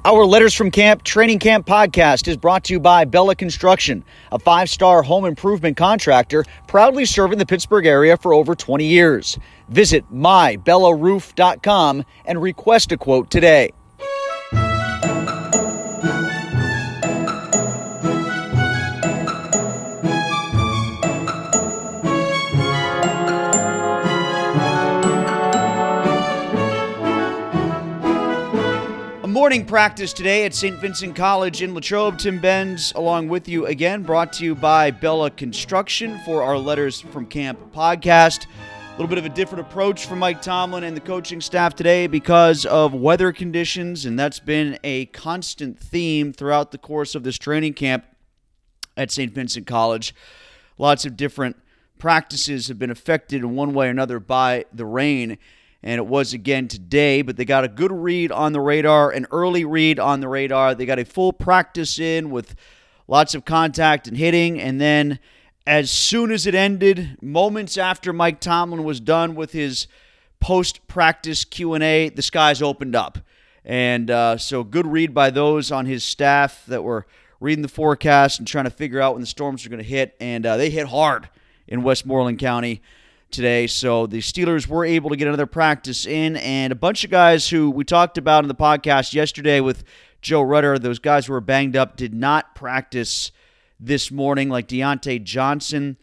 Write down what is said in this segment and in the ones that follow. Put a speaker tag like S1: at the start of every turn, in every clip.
S1: Our Letters from Camp Training Camp podcast is brought to you by Bella Construction, a 5-star home improvement contractor proudly serving the Pittsburgh area for over 20 years. Visit mybellaRoof.com and request a quote today. Morning practice today at St. Vincent College in Latrobe. Tim Benz along with you again, brought to you by Bella Construction for our Letters from Camp podcast. A little bit of a different approach from Mike Tomlin and the coaching staff today because of weather conditions, and that's been a constant theme throughout the course of this training camp at St. Vincent College. Lots of different practices have been affected in one way or another by the rain. And it was again today, but they got a good read on the radar, an early read on the radar. They got a full practice in with lots of contact and hitting. And then as soon as it ended, moments after Mike Tomlin was done with his post-practice Q&A, the skies opened up. And so good read by those on his staff that were reading the forecast and trying to figure out when the storms were going to hit. And they hit hard in Westmoreland County today. So the Steelers were able to get another practice in, and a bunch of guys who we talked about in the podcast yesterday with Joe Rudder, those guys who were banged up, did not practice this morning, like Deontay Johnson,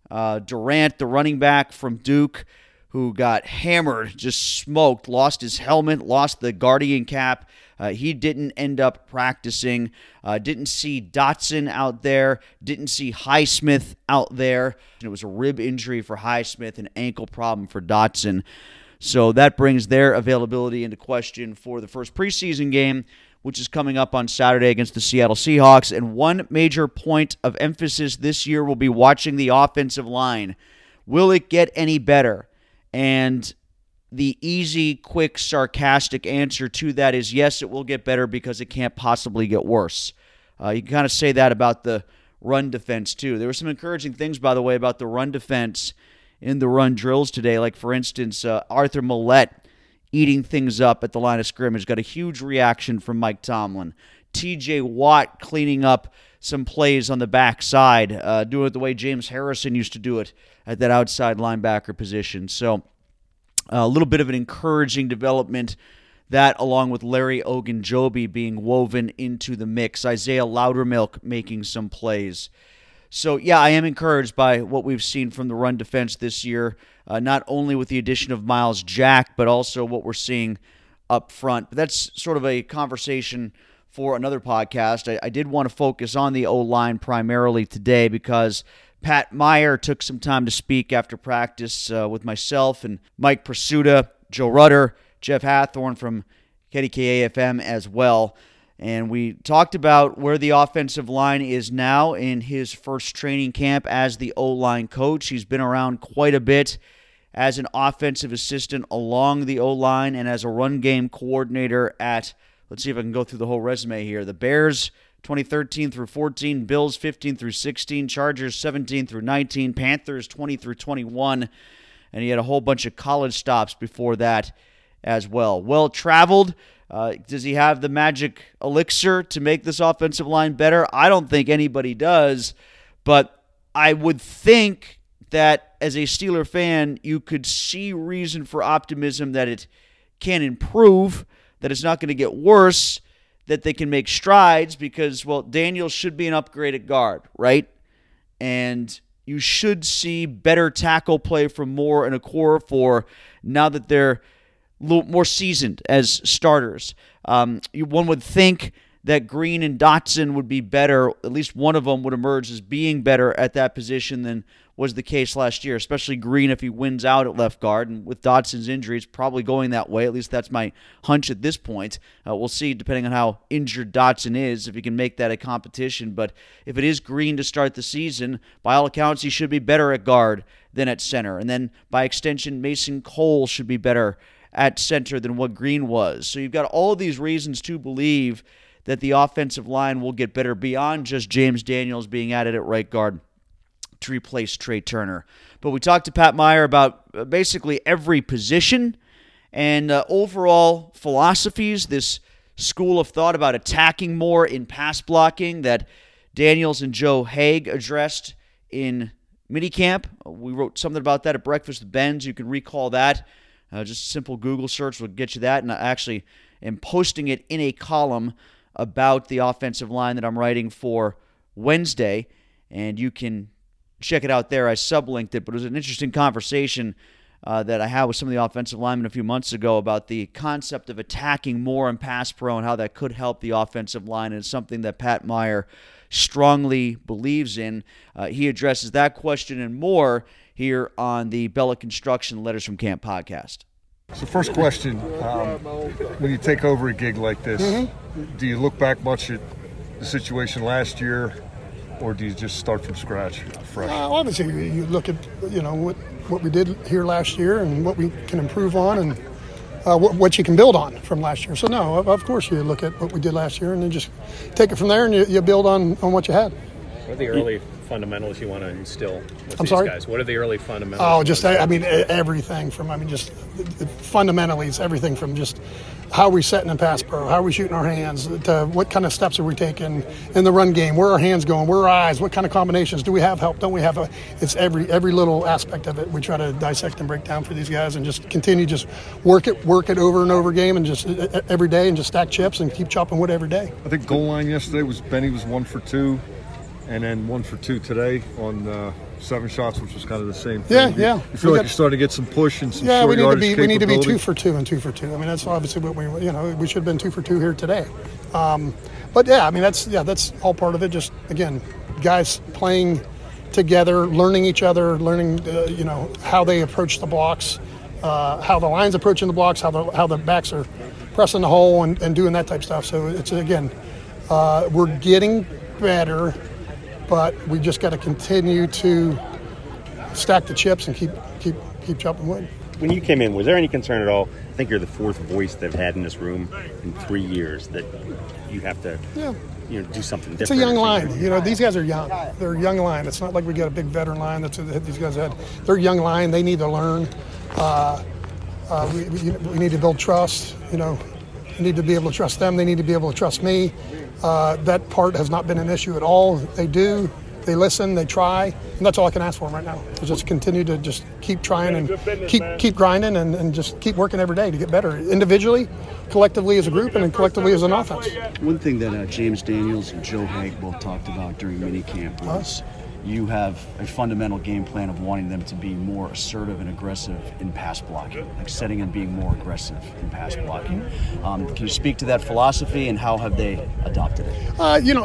S1: Durant, the running back from Duke, who got hammered, just smoked, lost his helmet, lost the Guardian cap. He didn't end up practicing. Didn't see Dotson out there. Didn't see Highsmith out there. It was a rib injury for Highsmith, an ankle problem for Dotson. So that brings their availability into question for the first preseason game, which is coming up on Saturday against the Seattle Seahawks. And one major point of emphasis this year will be watching the offensive line. Will it get any better? And the easy, quick, sarcastic answer to that is yes, it will get better because it can't possibly get worse. You can kind of say that about the run defense, too. There were some encouraging things, by the way, about the run defense in the run drills today. Like, for instance, Arthur Millette eating things up at the line of scrimmage. Got a huge reaction from Mike Tomlin. T.J. Watt cleaning up some plays on the backside, doing it the way James Harrison used to do it at that outside linebacker position. So a little bit of an encouraging development, that along with Larry Ogunjobi being woven into the mix. Isaiah Loudermilk making some plays. So, yeah, I am encouraged by what we've seen from the run defense this year, not only with the addition of Miles Jack, but also what we're seeing up front. But that's sort of a conversation for another podcast. I did want to focus on the O-line primarily today because Pat Meyer took some time to speak after practice with myself and Mike Pursuta, Joe Rudder, Jeff Hathorn from KDKA-FM as well. And we talked about where the offensive line is now in his first training camp as the O-line coach. He's been around quite a bit as an offensive assistant along the O-line and as a run game coordinator at, let's see if I can go through the whole resume here, the Bears 2013 through 14, Bills 15 through 16, Chargers 17 through 19, Panthers 20 through 21, and he had a whole bunch of college stops before that as well. Well-traveled. Does he have the magic elixir to make this offensive line better? I don't think anybody does, but I would think that as a Steeler fan, you could see reason for optimism that it can improve, that it's not going to get worse, that they can make strides because, well, Daniels should be an upgrade at guard, right? And you should see better tackle play from Moore and Okorafor now that they're a little more seasoned as starters. One would think that Green and Dotson would be better, at least one of them would emerge as being better at that position than was the case last year, especially Green if he wins out at left guard. And with Dotson's injury, it's probably going that way. At least that's my hunch at this point. We'll see, depending on how injured Dotson is, if he can make that a competition. But if it is Green to start the season, by all accounts, he should be better at guard than at center. And then, by extension, Mason Cole should be better at center than what Green was. So you've got all these reasons to believe that the offensive line will get better beyond just James Daniels being added at right guard to replace Trey Turner. But we talked to Pat Meyer about basically every position and overall philosophies, this school of thought about attacking more in pass blocking that Daniels and Joe Haeg addressed in minicamp. We wrote something about that at Breakfast with Benz. You can recall that. Just a simple Google search will get you that. And I actually am posting it in a column about the offensive line that I'm writing for Wednesday. And you can check it out there. I sublinked it, but it was an interesting conversation that I had with some of the offensive linemen a few months ago about the concept of attacking more in pass pro and how that could help the offensive line. And it's something that Pat Meyer strongly believes in. He addresses that question and more here on the Bella Construction Letters from Camp podcast.
S2: So first question, when you take over a gig like this, do you look back much at the situation last year, or do you just start from scratch, fresh?
S3: Obviously, you look at what we did here last year and what we can improve on, and what you can build on from last year. So no, of course you look at what we did last year and then just take it from there, and you build on what you had.
S4: What are the early fundamentals you want to instill with these
S3: sorry?
S4: guys? What are the early fundamentals?
S3: Oh, just everything from fundamentally it's everything from just how are we setting in pass pro, how are we shooting our hands, to what kind of steps are we taking in the run game, where are our hands going, where are our eyes, what kind of combinations, do we have help, don't we have it's every little aspect of it we try to dissect and break down for these guys, and just continue just work it over and over game, and just every day, and just stack chips and keep chopping wood every day.
S2: I think goal line yesterday was Benny was 1 for 2. And then 1 for 2 today on 7 shots, which was kind of the same thing.
S3: Yeah.
S2: You feel like you're starting to get some push and some short yardage capability?
S3: We need to be 2 for 2 and 2 for 2. I mean, that's obviously what we should have been 2 for 2 here today. But yeah, I mean, that's all part of it. Just again, guys playing together, learning each other, learning how they approach the blocks, how the line's approaching the blocks, how the backs are pressing the hole and doing that type of stuff. So it's again, we're getting better. But we just got to continue to stack the chips and keep chopping wood.
S5: When you came in, was there any concern at all? I think you're the 4th voice they've had in this room in 3 years that you have to do something different.
S3: It's a young line. These guys are young. They're a young line. It's not like we got a big veteran line that these guys had. They're a young line. They need to learn. We need to build trust. We need to be able to trust them. They need to be able to trust me. That part has not been an issue at all. They do. They listen. They try. And that's all I can ask for them right now. Is just continue to just keep trying and keep grinding and just keep working every day to get better. Individually, collectively as a group, and then collectively as an offense.
S6: One thing that James Daniels and Joe Haeg both talked about during minicamp was you have a fundamental game plan of wanting them to be more assertive and aggressive in pass blocking, like setting and being more aggressive in pass blocking. Can you speak to that philosophy, and how have they adopted it?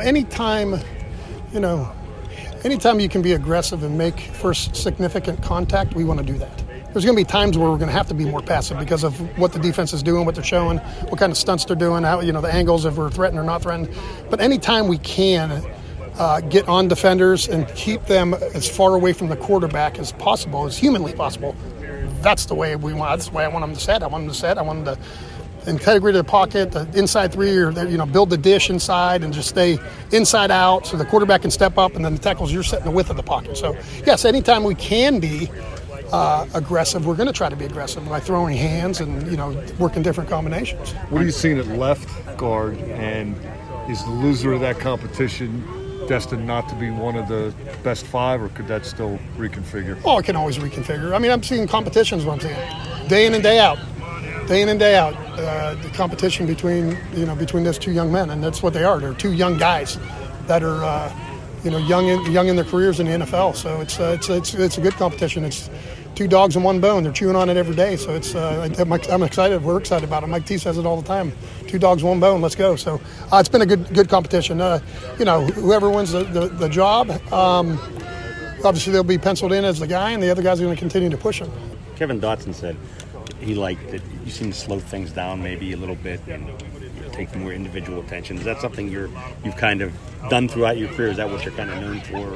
S3: Anytime you can be aggressive and make first significant contact, we want to do that. There's going to be times where we're going to have to be more passive because of what the defense is doing, what they're showing, what kind of stunts they're doing, how the angles, if we're threatened or not threatened. But anytime we can get on defenders and keep them as far away from the quarterback as possible, as humanly possible, that's the way we want. That's the way I want them to set. I want them to integrate the pocket, the inside 3, or build the dish inside and just stay inside out so the quarterback can step up, and then the tackles, you're setting the width of the pocket. So yes, anytime we can be aggressive, we're going to try to be aggressive by throwing hands and working different combinations.
S2: What are you seeing at left guard, and is the loser of that competition destined not to be one of the best 5, or could that still reconfigure?
S3: Oh, it can always reconfigure. I mean, I'm seeing competitions, what I'm seeing, day in and day out. The competition between those 2 young men, and that's what they are. They're 2 young guys that are young in their careers in the NFL. So it's a good competition. It's 2 dogs and 1 bone. They're chewing on it every day. So I'm excited. We're excited about it. Mike T says it all the time. 2 dogs, 1 bone. Let's go. So it's been a good competition. Whoever wins the job, obviously they'll be penciled in as the guy, and the other guys are going to continue to push him.
S5: Kevin Dotson said he liked that you seem to slow things down maybe a little bit and take more individual attention. Is that something you've kind of done throughout your career? Is that what you're kind of known for?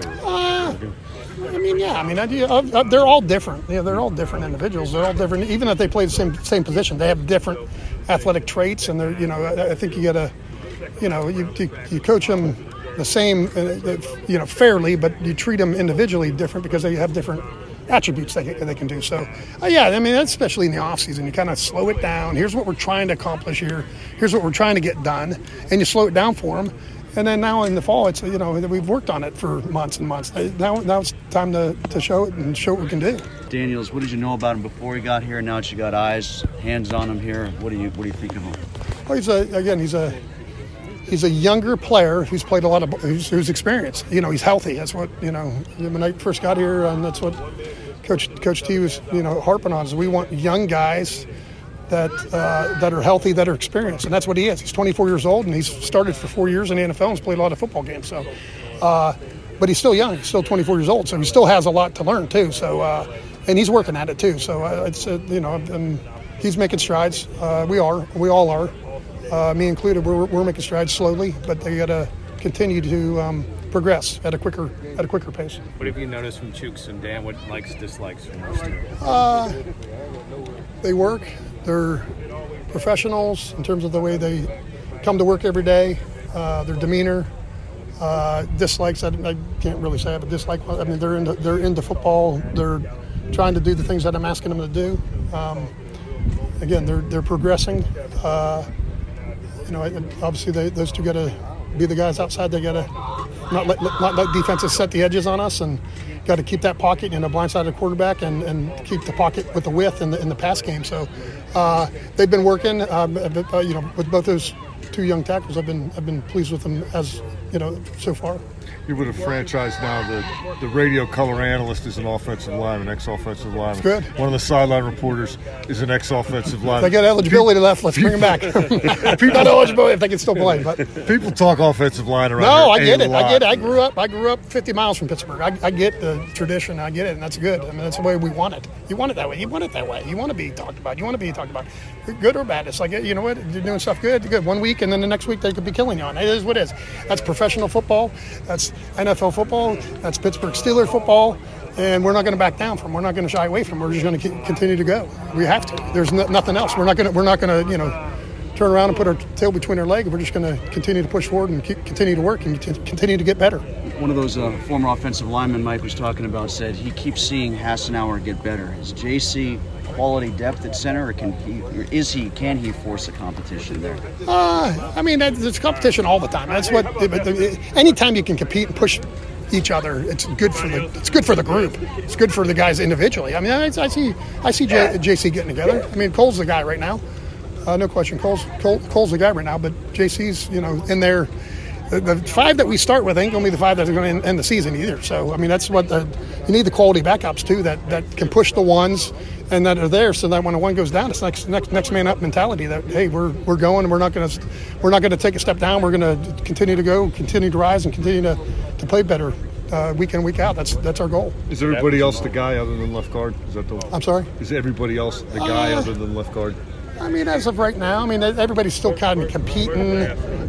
S5: They're all different. They're all different individuals. They're all different. Even if they play the same position, they have different athletic traits. And they're, I think you got to, you coach them the same, fairly, but you treat them individually different because they have different
S3: attributes they can do. So, yeah, I mean, that's especially in the offseason. You kind of slow it down. Here's what we're trying to accomplish here. Here's what we're trying to get done. And you slow it down for them. And then now in the fall, it's, we've worked on it for months and months. Now it's time to show it and show what we can do.
S6: Daniels, what did you know about him before he got here? Now that you got eyes, hands on him here, what do you think of him?
S3: Well, he's a younger player who's played a lot of, who's experienced. He's healthy. That's what, when I first got here, and that's what Coach T was, harping on, is we want young guys that are healthy, that are experienced, and that's what he is. He's 24 years old, and he's started for 4 years in the NFL and has played a lot of football games. So, but he's still young. He's still 24 years old, so he still has a lot to learn too. So, and he's working at it too. So it's and he's making strides. We all are, me included. We're making strides slowly, but they got to continue to progress at a quicker pace.
S4: What have you noticed from Chooks and Dan? What likes, dislikes from those two?
S3: They work. They're professionals in terms of the way they come to work every day, their demeanor. Dislikes, I can't really say, but dislike. I mean, they're into football. They're trying to do the things that I'm asking them to do. Again, they're progressing. Obviously those two got to be the guys outside. They got to not let defenses set the edges on us, and got to keep that pocket in a blindside quarterback and keep the pocket with the width in the pass game. So they've been working. With both those two young tackles, I've been pleased with them as so far.
S2: You're with a franchise now. The radio color analyst is an offensive lineman, ex-offensive lineman.
S3: Good.
S2: One of the sideline reporters is an ex-offensive lineman.
S3: They got eligibility left. Let's bring them back. Not eligible if they can still play. But
S2: people talk offensive line around.
S3: No, I get it.
S2: Lot.
S3: I grew up 50 miles from Pittsburgh. I get the tradition. I get it, and that's good. I mean, that's the way we want it. You want it that way. You want it that way. You want to be talked about. Good or bad. It's like, you know what? You're doing stuff good. 1 week, and then the next week they could be killing you on it. It is what it is. That's professional football. That's NFL football. That's Pittsburgh Steelers football. And we're not going to back down from them. We're not going to shy away from them. We're just going to continue to go. We have to. There's nothing else. We're not going to turn around and put our tail between our legs. We're just going to continue to push forward and continue to work and continue to get better.
S6: One of those former offensive linemen Mike was talking about said he keeps seeing Hassenauer get better. Is JC quality depth at center, or can he force a competition there?
S3: I mean, there's competition all the time. That's what. Anytime you can compete and push each other, it's good for the group. It's good for the guys individually. I mean, I see JC getting together. I mean, Cole's the guy right now. No question. Cole's the guy right now, but JC's in there. The five that we start with ain't going to be the five that are going to end the season either. So, I mean, that's what you need, the quality backups too that can push the ones and that are there, so that when one goes down, it's next man up mentality. That hey, we're going, and we're not going to take a step down. We're going to continue to go, continue to rise, and continue to play better week in, week out. That's our goal.
S2: Is everybody else the guy other than left guard?
S3: I'm sorry.
S2: Is everybody else the guy other than left guard?
S3: I mean, as of right now, everybody's still kind of competing,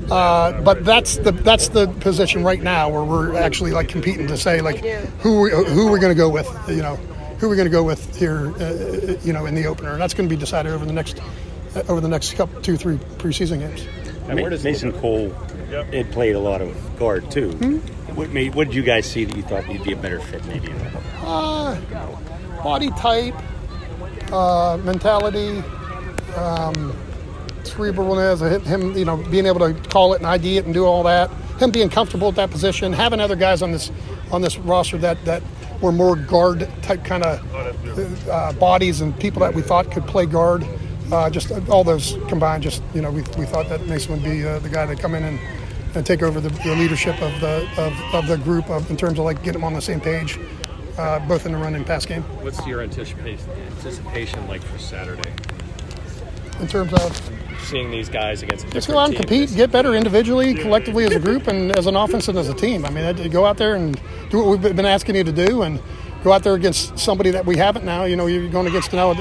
S3: but that's the position right now where we're actually like competing to say like who we're going to go with, who we're going to go with here, in the opener, and that's going to be decided over the next couple 2-3 preseason games.
S5: I mean, Mason Cole had played a lot of guard too.
S3: Mm-hmm.
S5: What did you guys see that you thought he'd be a better fit maybe?
S3: Body type, mentality. Cerebralness, him, being able to call it and ID it and do all that. Him being comfortable at that position, having other guys on this roster that were more guard type kind of bodies and people that we thought could play guard. Just all those combined. Just we thought that Mason would be the guy to come in and take over the leadership of the group in terms of like getting them on the same page, both in the run and pass game.
S4: What's your anticipation like for Saturday?
S3: In terms of
S4: seeing these guys against a different
S3: just go out and compete, get better individually, collectively as a group, and as an offense and as a team. I mean, go out there and do what we've been asking you to do, and go out there against somebody that we haven't now. You're going against now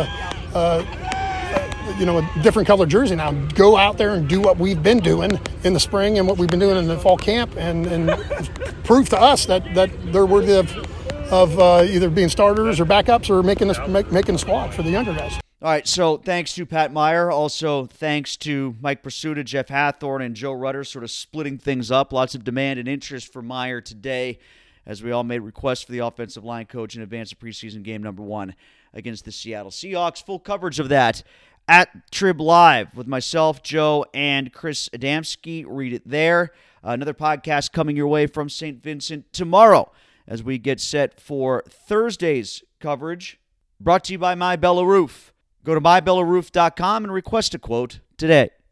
S3: a different color jersey now. Go out there and do what we've been doing in the spring and what we've been doing in the fall camp, and prove to us that they're worthy of either being starters or backups or making a squad for the younger guys.
S1: All right, so thanks to Pat Meyer. Also, thanks to Mike Prisuta, Jeff Hathorn, and Joe Rutter sort of splitting things up. Lots of demand and interest for Meyer today. as we all made requests for the offensive line coach in advance of preseason game number 1 against the Seattle Seahawks. Full coverage of that at Trib Live with myself, Joe, and Chris Adamski. Read it there. Another podcast coming your way from St. Vincent tomorrow as we get set for Thursday's coverage, brought to you by My Bella Roof. Go to mybellaRoof.com and request a quote today.